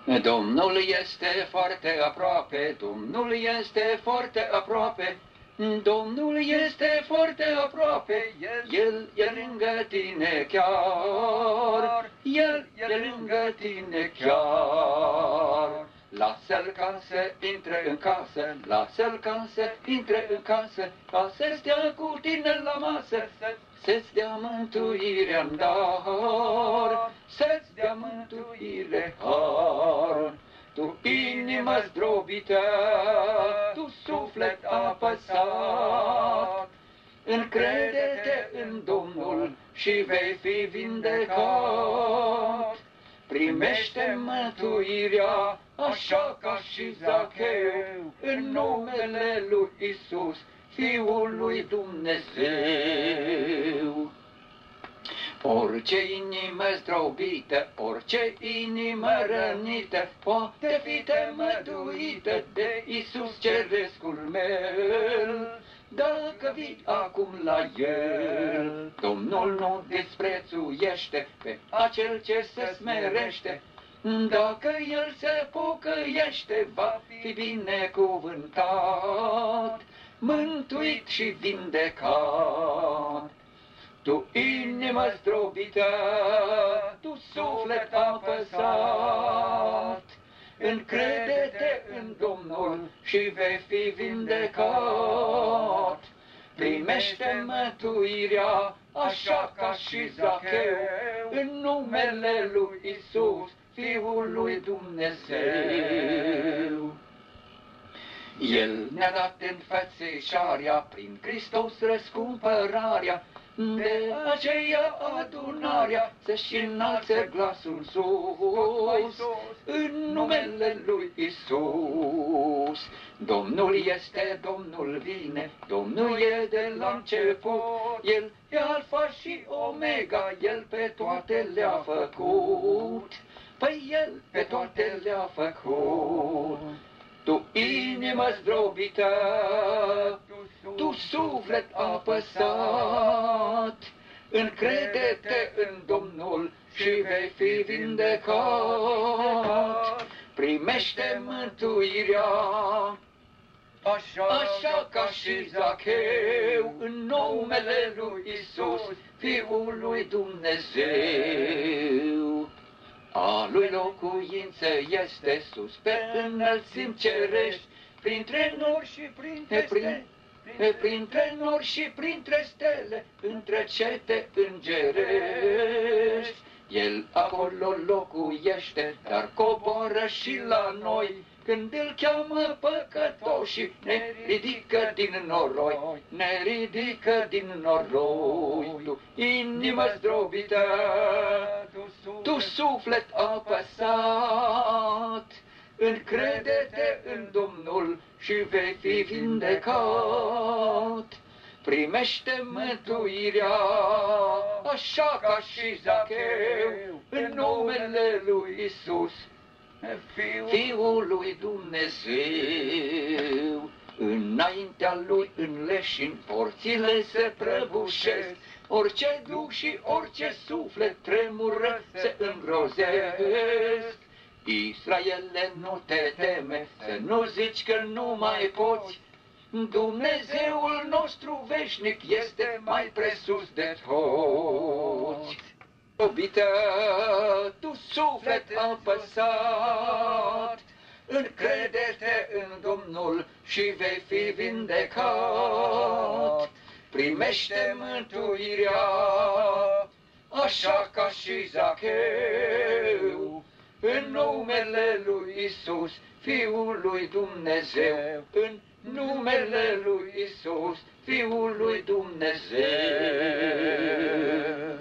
Domnul este foarte aproape, Domnul este foarte aproape, Domnul este foarte aproape, El e lângă tine chiar, El e lângă tine chiar. Lasă-l ca să intre în casă, lasă-l ca să intre în casă, ca să stea cu tine la masă, să-ți dea mântuirea-n dar, să-ți dea mântuire har. Tu inimă zdrobită, tu suflet apăsat, încrede-te în Domnul și vei fi vindecat. Primește mântuirea așa ca și Zacheu, în numele lui Isus, Fiul lui Dumnezeu. Orice inimă zdrobită, orice inimă rănită, poate fi temăduită de Isus cerescul meu. Dacă vii acum la El, Domnul nu disprețuiește pe acel ce se smerește. Dacă El se pocăiește, va fi binecuvântat, mântuit și vindecat. Tu inimă zdrobită, tu suflet apăsat, încrede-te în Domnul și vei fi vindecat. Primește mântuirea așa ca și Zacheu, în numele lui Isus, Fiul lui Dumnezeu. El ne-a dat înfățișarea, prin Hristos răscumpărarea, de aceea adunarea să-și înalțe glasul sus, în numele lui Isus. Domnul este, Domnul vine, Domnul e de la început, El e Alfa și Omega, El pe toate le-a făcut, păi El pe toate le-a făcut. Tu inimă zdrobită, tu suflet apăsat, încrede-te în Domnul și vei fi vindecat. Primește mântuirea așa ca și Zacheu, în numele lui Isus, Fiul lui Dumnezeu. A lui locuință este sus pe înălțimi cerești, printre nori și printre nori și printre stele, între cete îngerești. El acolo locuiește, dar coboră și la noi, când îl cheamă păcătoși, ne ridică din noroi, ne ridică din noroi. Tu inimă zdrobită, tu suflet apăsat, încrede-te în Domnul și vei fi vindecat. Primește mântuirea așa ca și Zacheu, în numele lui Isus, Fiul lui Dumnezeu. Înaintea lui în leșin porțile se prăbușesc, orice duh și orice suflet tremură se îngrozesc. Israele, nu te teme, să nu zici că nu mai poți, Dumnezeul nostru veșnic este mai presus de toți. Iubită, tu suflet apăsat, încrede-te în Domnul și vei fi vindecat. Primește mântuirea așa ca și Zacheu, în numele lui Isus, Fiul lui Dumnezeu, în numele lui Isus, Fiul lui Dumnezeu.